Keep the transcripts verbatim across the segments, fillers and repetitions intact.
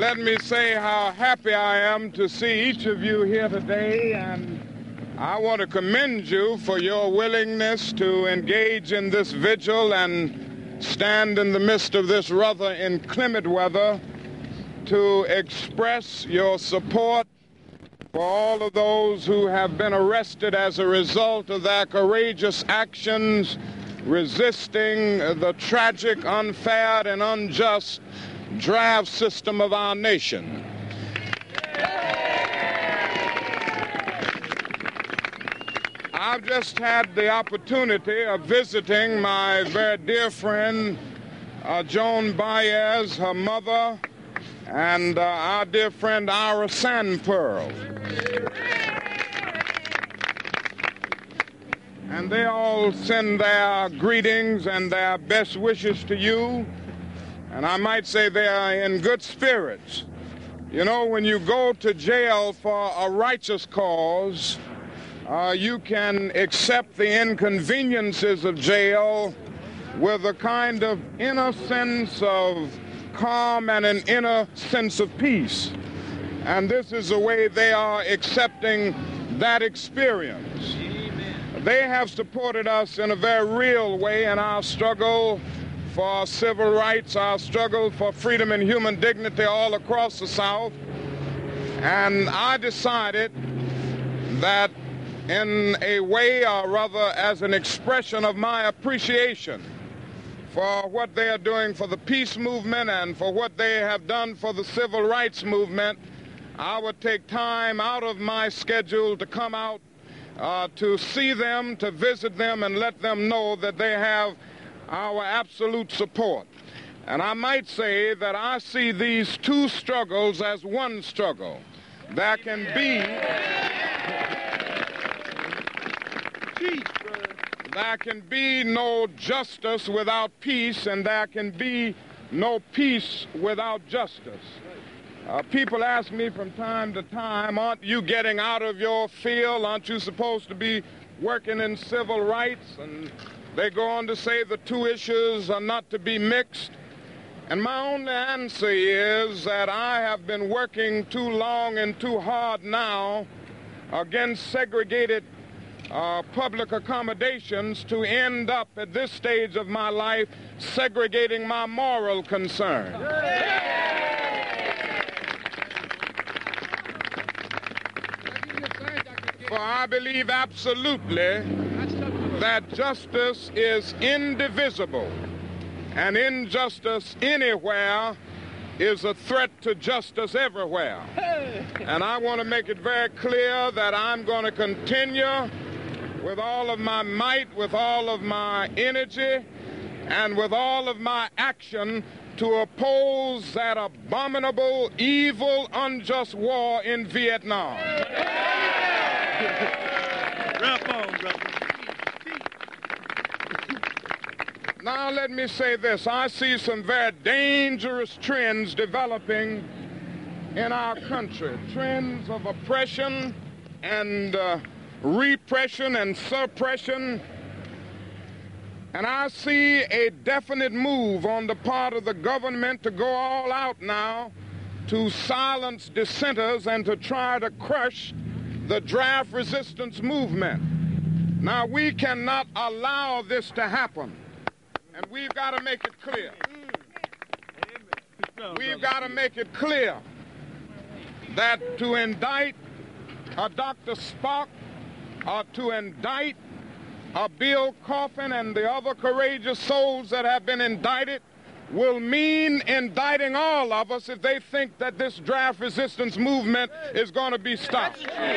let me say how happy I am to see each of you here today, and I want to commend you for your willingness to engage in this vigil and stand in the midst of this rather inclement weather to express your support for all of those who have been arrested as a result of their courageous actions resisting the tragic, unfair, and unjust draft system of our nation. I've just had the opportunity of visiting my very dear friend, uh, Joan Baez, her mother, and uh, our dear friend Ira Sandpearl. And they all send their greetings and their best wishes to you. And I might say they are in good spirits. You know, when you go to jail for a righteous cause, uh, you can accept the inconveniences of jail with a kind of inner sense of calm and an inner sense of peace. And this is the way they are accepting that experience. Amen. They have supported us in a very real way in our struggle for civil rights, our struggle for freedom and human dignity all across the South. And I decided that in a way, or rather as an expression of my appreciation for what they are doing for the peace movement and for what they have done for the civil rights movement, I would take time out of my schedule to come out uh, to see them, to visit them, and let them know that they have our absolute support. And I might say that I see these two struggles as one struggle. There can be... There can be no justice without peace, and there can be no peace without justice. Uh, people ask me from time to time, aren't you getting out of your field? Aren't you supposed to be working in civil rights? And they go on to say the two issues are not to be mixed. And my only answer is that I have been working too long and too hard now against segregated Uh, public accommodations to end up at this stage of my life segregating my moral concern. For I believe absolutely that justice is indivisible, and injustice anywhere is a threat to justice everywhere. And I want to make it very clear that I'm going to continue with all of my might, with all of my energy, and with all of my action to oppose that abominable, evil, unjust war in Vietnam. Now let me say this. I see some very dangerous trends developing in our country. Trends of oppression and uh, repression and suppression. And I see a definite move on the part of the government to go all out now to silence dissenters and to try to crush the draft resistance movement. Now, we cannot allow this to happen. And we've got to make it clear. We've got to make it clear that to indict a Doctor Spock or to indict a Bill Coffin and the other courageous souls that have been indicted will mean indicting all of us if they think that this draft resistance movement is going to be stopped. There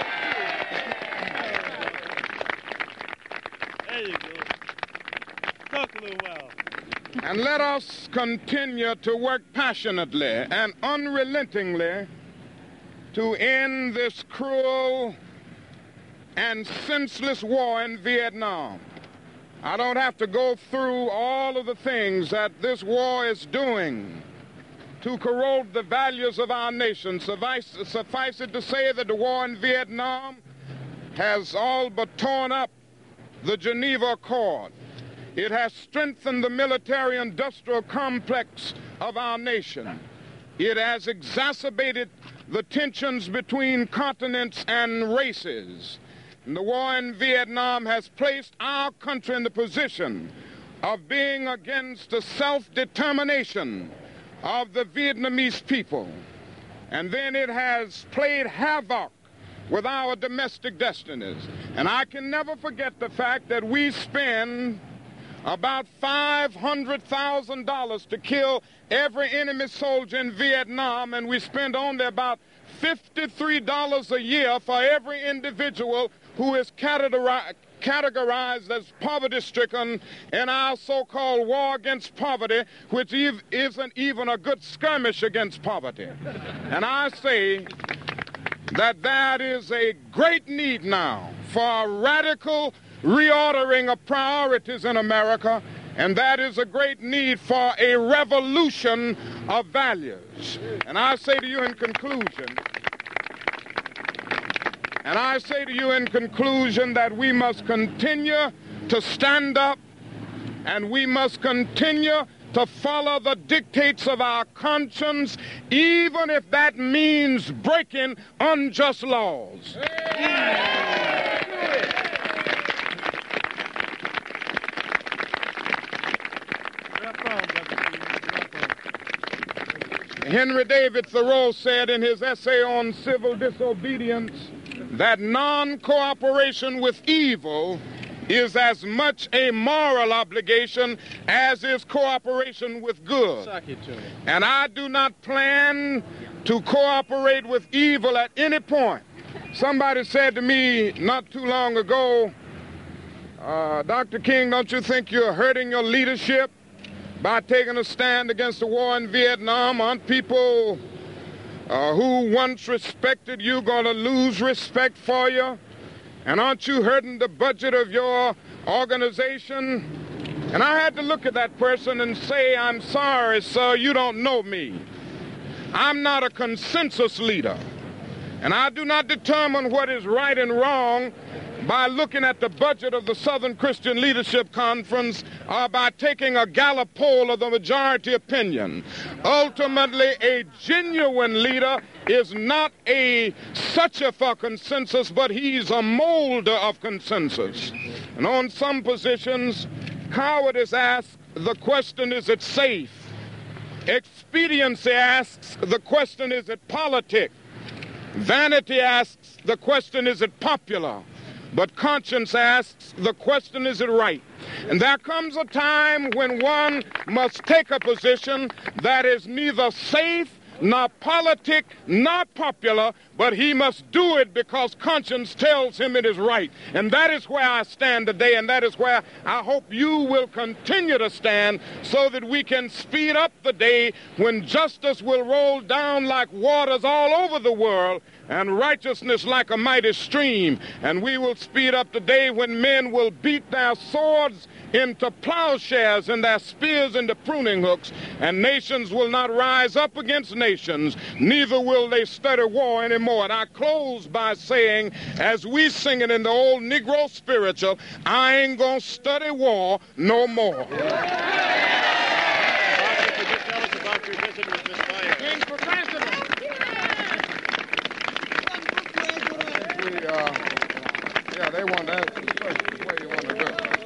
you go. Talk a little while. And let us continue to work passionately and unrelentingly to end this cruel and senseless war in Vietnam. I don't have to go through all of the things that this war is doing to corrode the values of our nation. Suffice, suffice it to say that the war in Vietnam has all but torn up the Geneva Accord. It has strengthened the military-industrial complex of our nation. It has exacerbated the tensions between continents and races. And the war in Vietnam has placed our country in the position of being against the self-determination of the Vietnamese people. And then it has played havoc with our domestic destinies. And I can never forget the fact that we spend about five hundred thousand dollars to kill every enemy soldier in Vietnam, and we spend only about fifty-three dollars a year for every individual who is categorized categorized as poverty-stricken in our so-called war against poverty, which ev- isn't even a good skirmish against poverty. And I say that there is a great need now for a radical reordering of priorities in America, and that is a great need for a revolution of values. And I say to you in conclusion, And I say to you in conclusion that we must continue to stand up, and we must continue to follow the dictates of our conscience, even if that means breaking unjust laws. Henry David Thoreau said in his essay on civil disobedience that non-cooperation with evil is as much a moral obligation as is cooperation with good. And I do not plan to cooperate with evil at any point. Somebody said to me not too long ago, uh, Doctor King, don't you think you're hurting your leadership by taking a stand against the war in Vietnam? Aren't people uh, who once respected you going to lose respect for you? And aren't you hurting the budget of your organization? And I had to look at that person and say, I'm sorry, sir, you don't know me. I'm not a consensus leader. And I do not determine what is right and wrong by looking at the budget of the Southern Christian Leadership Conference or by taking a Gallup poll of the majority opinion. Ultimately, a genuine leader is not a searcher for consensus, but he's a molder of consensus. And on some positions, cowardice asks the question, is it safe? Expediency asks the question, is it politic? Vanity asks the question, is it popular? But conscience asks the question, is it right? And there comes a time when one must take a position that is neither safe, nor politic, nor popular, but he must do it because conscience tells him it is right. And that is where I stand today, and that is where I hope you will continue to stand, so that we can speed up the day when justice will roll down like waters all over the world, and righteousness like a mighty stream. And we will speed up the day when men will beat their swords into plowshares and their spears into pruning hooks, and nations will not rise up against nations, neither will they study war anymore. And I close by saying, as we sing it in the old Negro spiritual, I ain't gonna study war no more. Could you tell us about your visit with Miss Baez? King for president. We, uh, yeah, they want to ask the question. What do you want to do?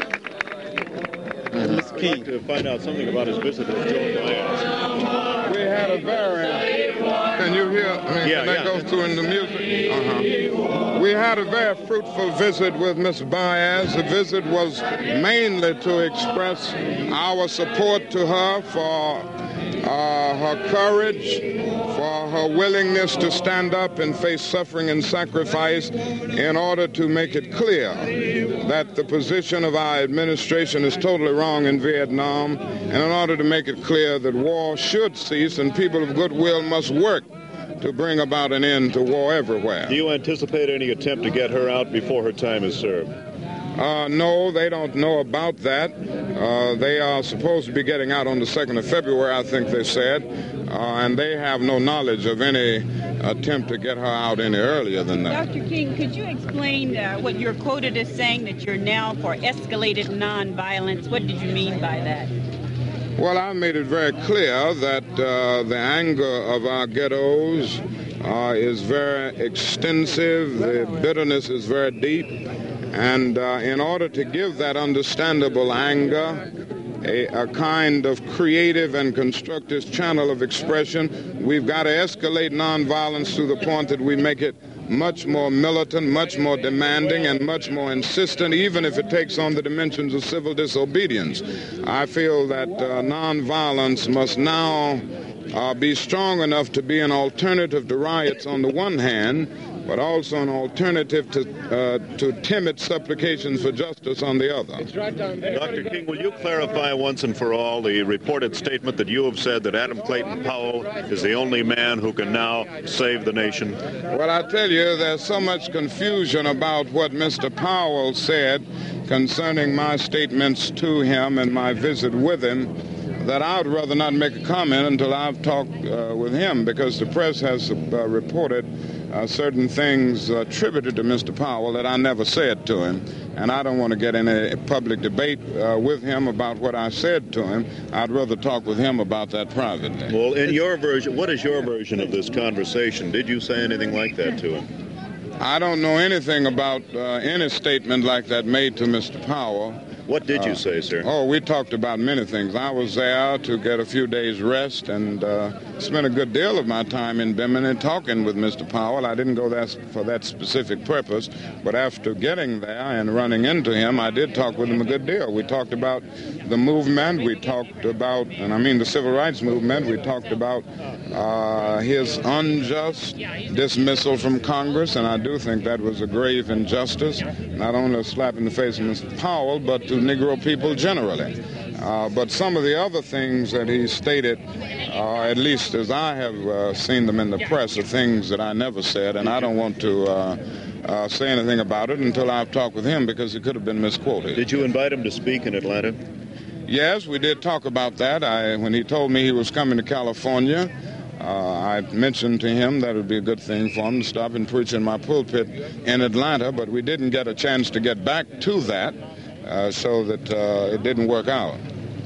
Mister King. I'd like to find out something about his visit with Joan Baez. We had a very, can you hear, I mean, yeah, can that yeah. go through in the music? Uh-huh. We had a very fruitful visit with Miss Baez. The visit was mainly to express our support to her for uh, her courage, for her willingness to stand up and face suffering and sacrifice in order to make it clear that the position of our administration is totally wrong in Vietnam, and in order to make it clear that war should cease and people of goodwill must work to bring about an end to war everywhere. Do you anticipate any attempt to get her out before her time is served? Uh, no, they don't know about that. Uh, they are supposed to be getting out on the second of February, I think they said, uh, and they have no knowledge of any attempt to get her out any earlier than that. Doctor King, could you explain uh, what you're quoted as saying, that you're now for escalated nonviolence? What did you mean by that? Well, I made it very clear that uh, the anger of our ghettos uh, is very extensive, the bitterness is very deep, and uh, in order to give that understandable anger a, a kind of creative and constructive channel of expression, we've got to escalate nonviolence to the point that we make it much more militant, much more demanding, and much more insistent, even if it takes on the dimensions of civil disobedience. I feel that uh, nonviolence must now uh, be strong enough to be an alternative to riots on the one hand, but also an alternative to uh, to timid supplications for justice on the other. Doctor King, will you clarify once and for all the reported statement that you have said that Adam Clayton Powell is the only man who can now save the nation? Well, I tell you, there's so much confusion about what Mister Powell said concerning my statements to him and my visit with him that I would rather not make a comment until I've talked uh, with him, because the press has uh, reported Uh, certain things attributed to Mister Powell that I never said to him, and I don't want to get in a public debate uh, with him about what I said to him. I'd rather talk with him about that privately. Well, in your version, what is your version of this conversation? Did you say anything like that to him? I don't know anything about uh, any statement like that made to Mister Powell. What did you uh, say, sir? Oh, we talked about many things. I was there to get a few days rest and uh, spent a good deal of my time in Bimini talking with Mister Powell. I didn't go there for that specific purpose, but after getting there and running into him, I did talk with him a good deal. We talked about the movement. We talked about, and I mean the civil rights movement. We talked about uh, his unjust dismissal from Congress, and I do think that was a grave injustice, not only a slap in the face of Mister Powell, but to Negro people generally. Uh, but some of the other things that he stated, uh, at least as I have uh, seen them in the press, are things that I never said, and I don't want to uh, uh, say anything about it until I've talked with him, because it could have been misquoted. Did you invite him to speak in Atlanta? Yes, we did talk about that. I, when he told me he was coming to California, Uh, I mentioned to him that it would be a good thing for him to stop and preach in my pulpit in Atlanta, but we didn't get a chance to get back to that, uh, so that uh, it didn't work out.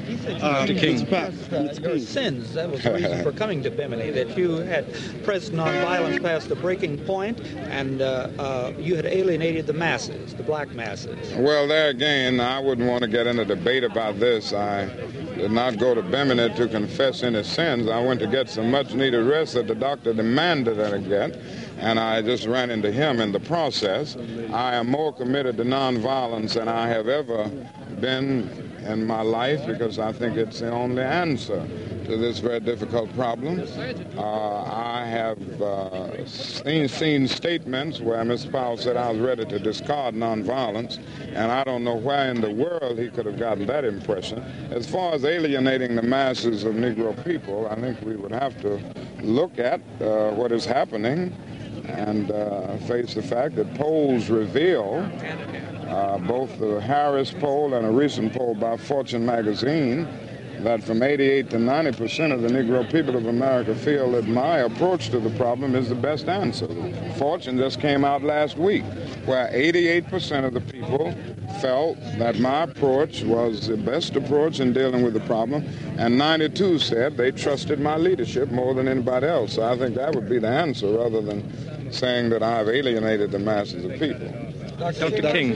Uh, King. Your sins, that was the reason for coming to Bimini, that you had pressed nonviolence past the breaking point, and uh, uh, you had alienated the masses, the black masses. Well, there again, I wouldn't want to get into debate about this. I did not go to Bimini to confess any sins. I went to get some much-needed rest that the doctor demanded that I get, and I just ran into him in the process. I am more committed to nonviolence than I have ever been in my life, because I think it's the only answer to this very difficult problem. Uh, I have uh, seen, seen statements where Mister Powell said I was ready to discard nonviolence, and I don't know where in the world he could have gotten that impression. As far as alienating the masses of Negro people, I think we would have to look at uh, what is happening and uh, face the fact that polls reveal, uh, both the Harris poll and a recent poll by Fortune magazine, that from eighty-eight to ninety percent of the Negro people of America feel that my approach to the problem is the best answer. Fortune just came out last week, where eighty-eight percent of the people felt that my approach was the best approach in dealing with the problem, and ninety-two said they trusted my leadership more than anybody else. So I think that would be the answer, rather than saying that I've alienated the masses of people. Doctor King.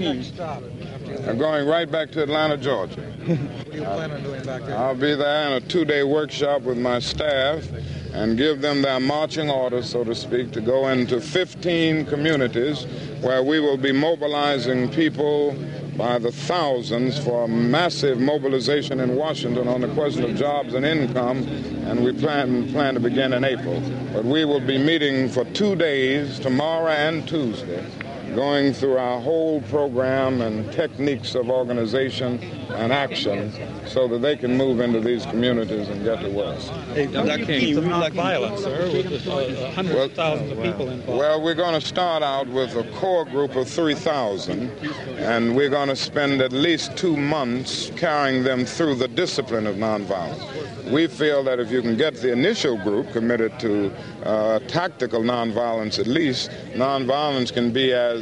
I'm going right back to Atlanta, Georgia. What do you plan on doing back there? I'll be there in a two-day workshop with my staff and give them their marching orders, so to speak, to go into fifteen communities where we will be mobilizing people by the thousands for a massive mobilization in Washington on the question of jobs and income, and we plan, plan to begin in April. But we will be meeting for two days, tomorrow and Tuesday, going through our whole program and techniques of organization and action so that they can move into these communities and get to work. Hey, Doctor King, nonviolence, sir, with uh, hundreds well, of thousands of people involved. Well, we're going to start out with a core group of three thousand, and we're going to spend at least two months carrying them through the discipline of nonviolence. We feel that if you can get the initial group committed to uh, tactical nonviolence at least, nonviolence can be as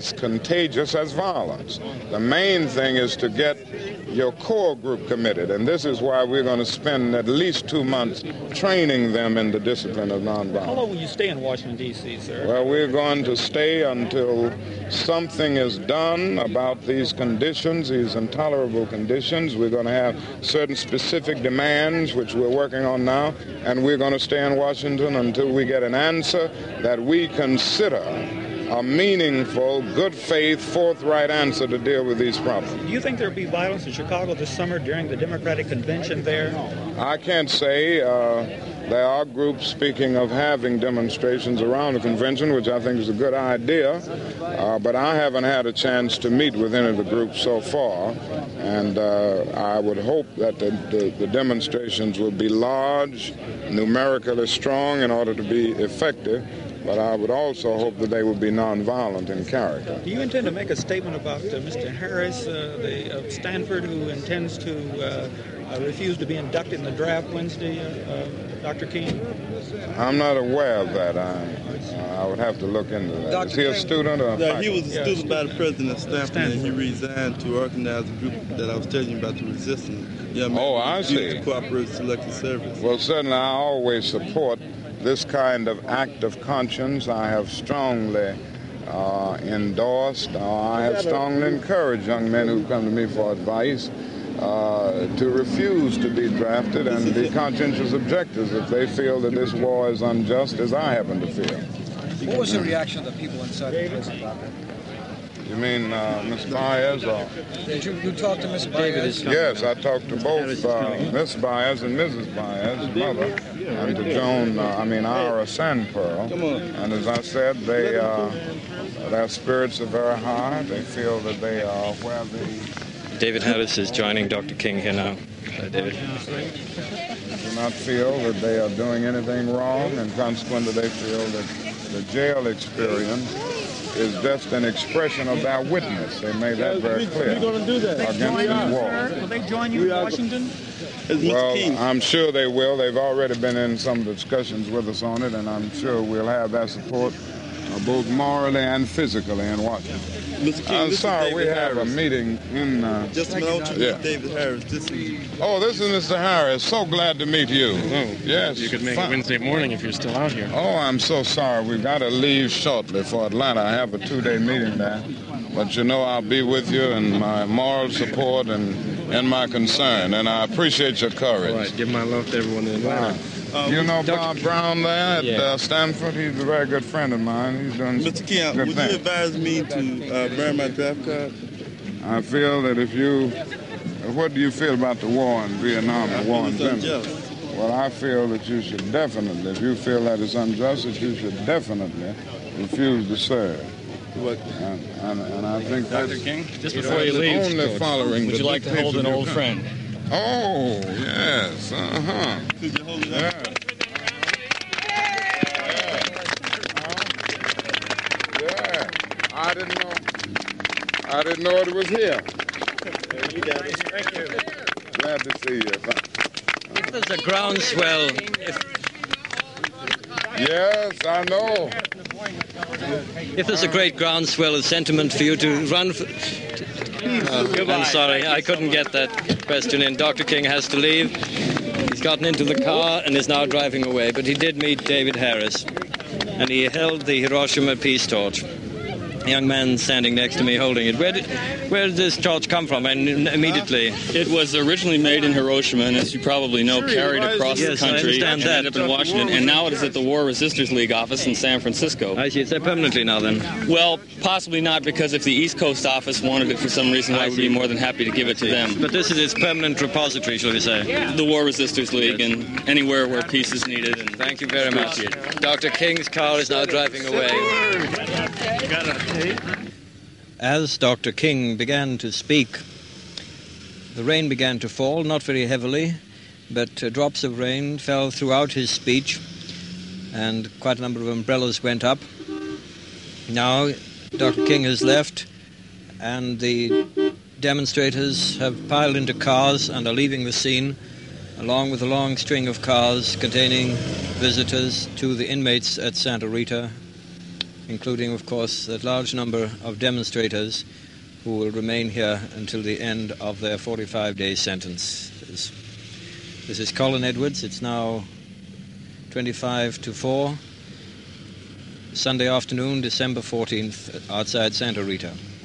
as contagious as violence. The main thing is to get your core group committed, and this is why we're going to spend at least two months training them in the discipline of nonviolence. How long will you stay in Washington, D C, sir? Well, we're going to stay until something is done about these conditions, these intolerable conditions. We're going to have certain specific demands, which we're working on now, and we're going to stay in Washington until we get an answer that we consider a meaningful, good faith, forthright answer to deal with these problems. Do you think there will be violence in Chicago this summer during the Democratic convention there? I can't say. Uh, there are groups speaking of having demonstrations around the convention, which I think is a good idea, uh, but I haven't had a chance to meet with any of the groups so far, and uh, I would hope that the, the, the demonstrations will be large, numerically strong in order to be effective. But I would also hope that they would be nonviolent in character. Do you intend to make a statement about uh, Mister Harris, uh, the, of Stanford, who intends to uh, uh, refuse to be inducted in the draft Wednesday, uh, uh, Doctor King? I'm not aware of that. I, uh, I would have to look into that. Doctor Is he a King, student or a no, faculty? he was a Yeah, student by the student. president of Stanford, Stanford. and he resigned to organize a group that I was telling you about, the resistance. Young men Oh, I refused see. to cooperate with selective service. Well, certainly I always support this kind of act of conscience. I have strongly uh, endorsed, uh, I have strongly encouraged young men who come to me for advice uh, to refuse to be drafted and be conscientious objectors if they feel that this war is unjust, as I happen to feel. What was the reaction of the people inside the prison about that? You mean uh, Miz Baez? Or? Did you, you talk to Miz Baez? Yes, I talked to both uh, Miss Baez and Missus Baez's mother, and to Joan, uh, I mean Ira Sandpearl. And as I said, they uh, their spirits are very high. They feel that they are where they... David Harris is joining Doctor King here now. Hello, David. do not feel that they are doing anything wrong, and consequently they feel that the jail experience is just an expression of their witness. They made that very clear. We're going to do that. Against the war. Will they join you in Washington? Well, I'm sure they will. They've already been in some discussions with us on it, and I'm sure we'll have their support uh, both morally and physically in Washington. Mister King, I'm this sorry, is we David have Harris. a meeting in... Uh, Just a minute, yeah. David Harris. This is... Oh, this is Mister Harris. So glad to meet you. Oh, yes. You could make fine. it Wednesday morning if you're still out here. Oh, I'm so sorry. We've got to leave shortly for Atlanta. I have a two-day meeting there. But you know I'll be with you in my moral support and, and my concern. And I appreciate your courage. All right, give my love to everyone in Atlanta. Uh, You know Bob Brown there at Yeah. uh, Stanford? He's a very good friend of mine. He's doing Mister King, good would things. you advise me to uh, burn my draft card? I feel that if you... What do you feel about the war in Vietnam, the war in It's Vietnam? unjust. Well, I feel that you should definitely, if you feel that it's unjust, that you should definitely refuse to serve. What? And, and, and I think that's Doctor King, just you before know, you leave, only Coach, following would the you like to dictates hold of an your old country. friend? Oh, yes, uh-huh. Could you hold it Yeah. up? Yeah, I didn't know. I didn't know it was here. You got it. Thank you. Glad to see you. If there's a groundswell, if, Yes, I know. if there's a great groundswell of sentiment for you to run for... Uh, I'm sorry, I couldn't get that question in. Doctor King has to leave. He's gotten into the car and is now driving away, but he did meet David Harris, and he held the Hiroshima peace torch. A young man standing next to me holding it. Where did, where did this torch come from? And immediately... It was originally made in Hiroshima, and as you probably know, carried across Yes, the I country understand and that. ended up in Washington, and now it is at the War Resisters League office in San Francisco. I see, it's there permanently now then. Well, possibly not, because if the East Coast office wanted it for some reason, I would be more than happy to give it to them. But this is its permanent repository, shall we say. The War Resisters League, and anywhere where peace is needed. And Thank you very much. Doctor King's car is now driving away. As Doctor King began to speak, the rain began to fall, not very heavily, but uh, drops of rain fell throughout his speech, and quite a number of umbrellas went up. Now Doctor King has left, and the demonstrators have piled into cars and are leaving the scene, along with a long string of cars containing visitors to the inmates at Santa Rita including, of course, that large number of demonstrators who will remain here until the end of their forty-five day sentence. This, this is Colin Edwards. It's now twenty-five to four, Sunday afternoon, December fourteenth, outside Santa Rita.